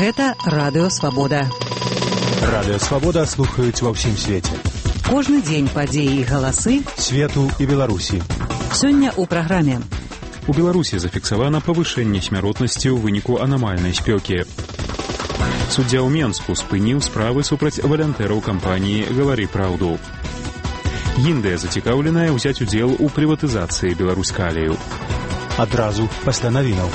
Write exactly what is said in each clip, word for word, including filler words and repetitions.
Гэта Радыё Свабода. Радыё Свабода слухаюць ва ўсім свеце. Кожны дзень падзеі і галасы свету і Беларусі. Сёння ў праграме. У Беларусі зафіксавана павышэнне смяротнасці ў выніку анамальнай спёкі. Суддзя ў Менску спыніў справы супраць валантэраў кампаніі «Гавары праўду». Індыя зацікаўленая ўзяць удзел у прыватызацыі Беларускалію. Адразу пасля навінаў.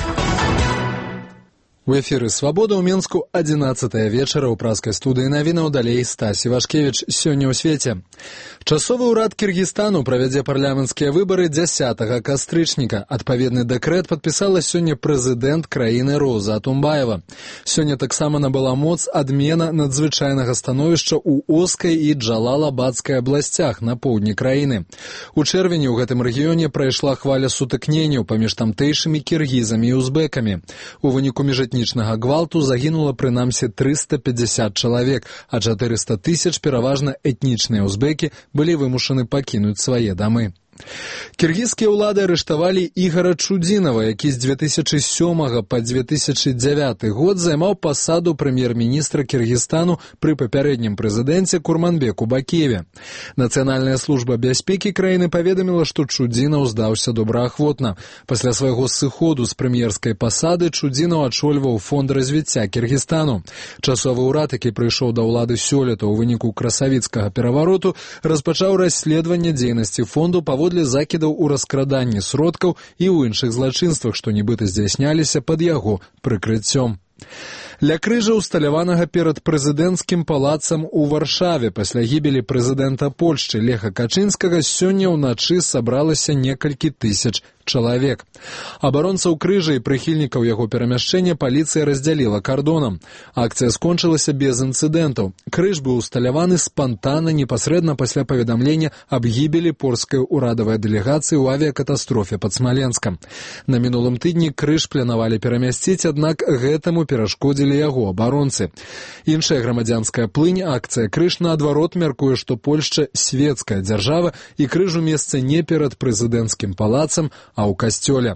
У эфіры «Свабода» ў Менску адзінаццатая вечара ў праскай студыі навінаў, далей Стасі Вашкевіч. Сёння ў свеце. Часовы ўрад Кіргізстану правядзе парламенцкія выбары дзясятага кастрычніка. Адпаведны дэкрэт падпісала сёння прэзідэнт краіны Роза Атумбаева. Сёння таксама набыла моц адмена надзвычайнага становішча ў Оскай і Джалалабадскай абласцях на поўдні краіны. У чэрвені ў гэтым рэгіёне прайшла хваля сутыкненняў паміж тамтэйшымі кіргізамі і узбекамі. У выніку міжэтнічнага гвалту загінула прынамсі трыста пятьдесят чалавек, а чатырыста тысяч пераважна этнічныя узбекі былі вымушаны пакінуць свае дамы. Кіргізскія ўлады арыштавалі Ігара Чудзінава, які з две тысячы сёмага па две тысячы дзявяты год займаў пасаду прэм'ер-міністра Кіргізстану пры папярэднім прэзідэнце Курманбеку Бакиеве. Нацыянальная служба бяспекі краіны паведаміла, што Чудзінаў здаўся добраахвотна. Пасля свайго сыходу з прэм'ерскай пасады Чудзінаў ачольваў фонд развіцця Кіргізстану. Часовы ўрад, які прыйшоў да ўлады сёлета ў выніку красавіцкага перавароту, распачаў расследаванне дзейнасці фонду паводле для закідаў у раскраданні сродкаў і ў іншых злачынствах, што нібыта здзяйсняліся пад яго прыкрыццём. Ля крыжа, усталяванага перад прэзідэнцкім палацам у Варшаве пасля гібелі прэзідэнта Польшчы Леха Качынскага, сёння ўначы сабралася некалькі тысяч чалавек. Абаронцаў крыжа і прыхільнікаў яго перамяшчэння паліцыя раздзяліла кардонам. Акцыя скончылася без інцыдэнтаў. Крыж быў усталяваны спантанна непасрэдна пасля паведамлення аб гібелі польскай урадавай дэлегацыі ў авіякатастрофе пад Смаленскам. На мінулым тыдні крыж планавалі перамясціць, аднак гэтаму перашкодзілі яго абаронцы. Іншая грамадзянская плынь, акцыя крыж, наадварот, мяркуе, што Польшча свецкая дзяржава і крыжу месца не перад прэзідэнцкім палацам, а ў касцёле.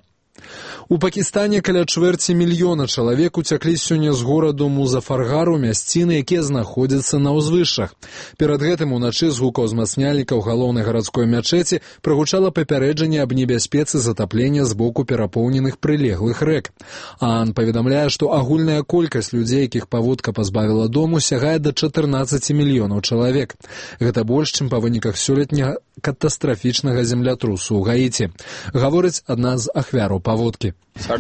У Пакістане каля чвэрці мільёна чалавек уцяклі сёння з гораду Музафаргару, мясціны, якія знаходзяцца на ўзвышшах. Перад гэтым уначы з гукаўзмацняльнікаў галоўнай гарадской мячэці прагучала папярэджанне аб небяспецы затаплення з боку перапоўненых прылеглых рэк. ААН паведамляе, што агульная колькасць людзей, якіх паводка пазбавіла дому, сягае да чатырнаццаці мільёнаў чалавек. Гэта больш, чым па выніках сёлетняга катастрафічнага землятрусу ў Гаіці. Гаворыць адна з ахвяраў паводкі.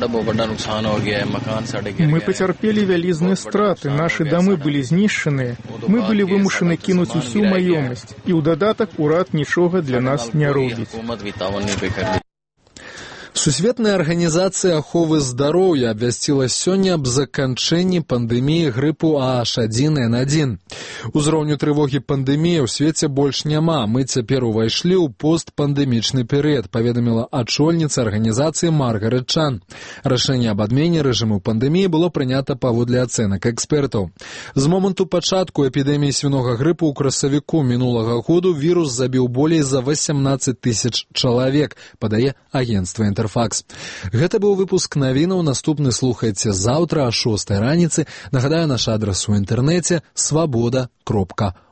Мы потерпели вялізныя страты, наши дамы былі знішчаныя, мы былі вымушаны кінуць усю маёмасць, і ў дадатак урад нічога для нас не робіць. Сусветная арганізацыя аховы здароўя абвясціла сёння аб заканчэнні пандэміі грыпу А Аш адзін Эн адзін. Узроўню трывогі пандэміі ў свеце больш няма. Мы цяпер увайшлі ў постпандэмічны перыяд, паведаміла ачольніца арганізацыі Маргарет Чан. Рашэнне аб адмене рэжыму пандэміі было прынята паводле ацэнак экспертаў. З моманту пачатку эпідэміі свінога грыпу ў красавіку мінулага году вірус забіў болей за васямнаццаць тысяч чалавек, падае агенцтва «Інтэрфакс». Гэта быў выпуск навінаў. Наступны слухайце заўтра о шостай раніцы. Нагадаю, наш адрас у інтэрнэце свабода кропка